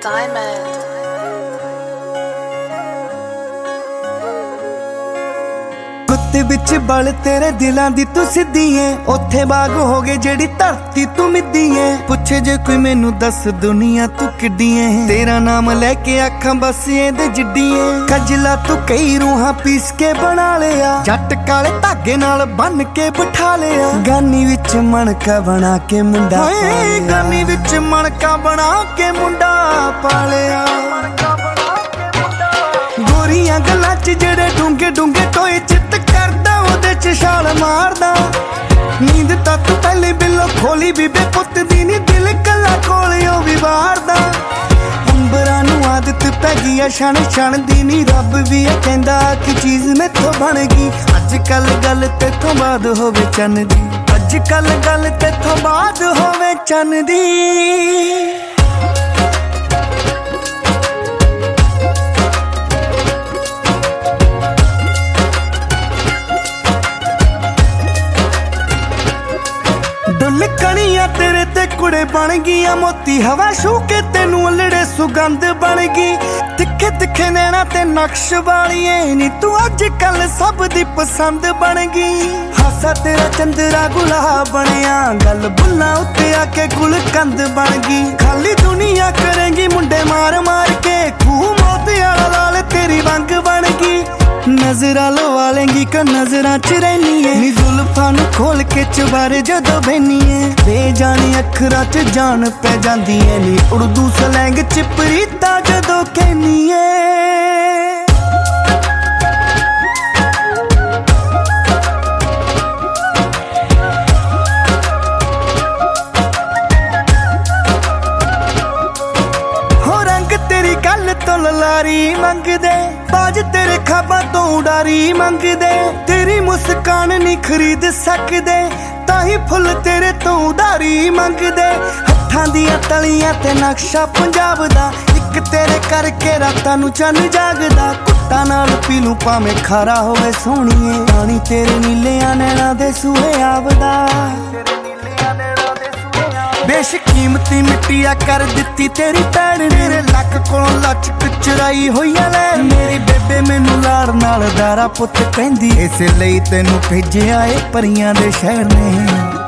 Diamond. ਕੁੱਤੇ ਵਿੱਚ ਬਲ ਤੇਰੇ ਦਿਲਾਂ ਦੀ ਤੂੰ ਸਿੱਧੀ ਏ, ਉੱਥੇ ਬਾਗ ਹੋ ਗਏ ਜਿਹੜੀ ਧਰਤੀ ਤੂੰ ਮਿੱਦੀ ਏ। ਪੁੱਛੇ ਜੇ ਕੋਈ ਮੈਨੂੰ ਦੱਸ ਦੁਨੀਆ ਤੂੰ ਕਿੱਡੀ ਏ, ਤੇਰਾ ਨਾਮ ਲੈ ਕੇ ਅੱਖਾਂ ਬਸ ਇਹਦੇ ਜਿੱਡੀ ਏ। ਖਜਲਾ ਤੂੰ ਕਈ ਰੂਹਾਂ ਪੀਸ ਕੇ ਬਣਾ ਲਿਆ, ਜੱਟ ਕਾਲੇ ਧਾਗੇ ਨਾਲ ਬੰਨ ਕੇ ਬਿਠਾ ਲਿਆ। ਗਾਨੀ ਵਿੱਚ ਮਣਕਾ ਬਣਾ ਕੇ ਮੁੰਡਾ ਪਾਲਿਆ, ਗਾਨੀ ਵਿੱਚ ਮਣਕਾ ਬਣਾ ਕੇ ਮੁੰਡਾ ਪਾਲਿਆ। ਗੋਰੀਆਂ ਗੱਲਾਂ ਚ ਜਿਹੜੇ ਡੂੰਗੇ ਡੂੰਗੇ ਟੋਏ ਚਿੱਤ ਕਰਦਾ ਉਹਦੇ ਚ ਛਾਲ ਮਾਰਦਾ। ਨੀਂਦ ਤਾਂ ਤੂੰ ਪਹਿਲੇ ਬਿੱਲੋ ਖੋਲੀ ਬੀਬੇ ਪੁੱਤ ਦੀ ਨੀ, ਦਿਲ ਕੱਲਾ ਕੋਲਿਓ ਵੀ ਵਾਰਦਾ। ਅੰਬਰਾਂ ਨੂੰ ਆਦਤ ਪੈ ਗਈ ਆ ਛਣ ਛਣ ਦੀ ਨੀ, ਰੱਬ ਵੀ ਇਹ ਕਹਿੰਦਾ ਕਿ ਚੀਜ਼ ਮੈਥੋਂ ਬਣ ਗਈ। ਅੱਜ ਕੱਲ ਗੱਲ ਤੇਥੋਂ ਬਾਅਦ ਹੋਵੇ ਚੰਨ ਦੀ, ਅੱਜ ਕੱਲ ਗੱਲ ਤੇਥੋਂ ਬਾਅਦ ਹੋਵੇ ਚੰਨ ਦੀ। ਡੁੱਲ ਕਣੀਆਂ ਤੇਰੇ ਤੇ ਕੁੜੇ ਬਣ ਗਈਆਂ ਮੋਤੀ, ਹਵਾ ਛੂ ਕੇ ਤੈਨੂੰ ਅਲੜੇ ਸੁਗੰਧ ਬਣ ਗਈ। ਤਿੱਖੇ ਤਿੱਖੇ ਨੈਣਾ ਤੇ ਨਕਸ਼ ਵਾਲੀਏ ਨੀ, ਤੂੰ ਅੱਜ ਕੱਲ ਸਭ ਦੀ ਪਸੰਦ ਬਣ ਗਈ। ਹਾਸਾ ਤੇਰਾ ਚੰਦਰਾ ਗੁਲਾਬ ਬਣਿਆ, ਗੱਲ ਬੁੱਲਾਂ ਉੱਤੇ ਆ ਕੇ ਗੁਲਕੰਦ ਬਣ ਗਈ। ਖਾਲੀ ਦੁਨੀਆ ਕਰੇਂਗੀ ਮੁੰਡੇ ਮਾਰ ਮਾਰ ਕੇ, ਖੂਹ ਮੋਤਿਆਲਾ ਲਾਲ ਤੇਰੀ ਵੰਗ ਬਣ ਗਈ। ਨਜ਼ਰਾਂ ਲਵਾ ਲੇਂਗੀ ਕਿ ਨਜ਼ਰਾਂ ਚ ਰਹਿਨੀ ਏ ਨੀ, ਜ਼ੁਲਫਾਂ ਨੂੰ ਖੋਲ ਕੇ ਚੁਬਾਰੇ ਜਦੋਂ ਬੈਨੀ ਏ। ਬੇਜਾਨੀ ਅੱਖਰਾਂ ਚ ਜਾਨ ਪੈ ਜਾਂਦੀ ਏ ਨੀ, ਉਰਦੂ ਸਲੈਂਗ ਚ ਪ੍ਰੀਤਾ ਜਦੋਂ ਕਹਿਨੀ ਏ। ਤੇਰੀ ਗੱਲ ਤੋਂ ਲਲਾਰੀ ਮੰਗਦੇ, ਬਾਜ ਤੇਰੇ ਖਾਬਾਂ ਤੋਂ ਉਡਾਰੀ ਮੰਗਦੇ। ਤੇਰੀ ਮੁਸਕਾਨ ਨਹੀਂ ਖਰੀਦ ਸਕਦੇ, ਤਾਂ ਹੀ ਫੁੱਲ ਤੇਰੇ ਤੋਂ ਉਧਾਰੀ ਮੰਗਦੇ। ਹੱਥਾਂ ਦੀਆਂ ਤਲੀਆਂ ਤੇ ਨਕਸ਼ਾ ਪੰਜਾਬ ਦਾ, ਇੱਕ ਤੇਰੇ ਕਰਕੇ ਰਾਤਾਂ ਨੂੰ ਚੰਨ ਜਾਗਦਾ। ਕੁੱਟਾਂ ਨਾਲ ਪੀ ਲੂੰ ਭਾਵੇਂ ਖਾਰਾ ਹੋਵੇ ਸੋਹਣੀਏ, ਪਾਣੀ ਤੇਰੇ ਨੀਲਿਆਂ ਨੈਣਾਂ ਦੇ ਸੂਹੇ ਆਵਦਾ। ਬੇਸ਼ਕੀਮਤੀ ਮਿੱਟੀਆ ਕਰ ਦਿੱਤੀ ਤੇਰੀ ਭੈਣ ਨੇ, ਤੇਰੇ ਲੱਕ ਕੋਲੋਂ ਲਚਕ ਚੁਰਾਈ ਹੋਈਆਂ ਲੈ। ਮੇਰੀ ਬੇਬੇ ਮੈਨੂੰ ਲਾੜ ਨਾਲ ਦਾਰਾ ਪੁੱਤ ਕਹਿੰਦੀ, ਇਸੇ ਲਈ ਤੈਨੂੰ ਭੇਜਿਆ ਏ ਪਰੀਆਂ ਦੇ ਸ਼ਹਿਰ ਨੇ।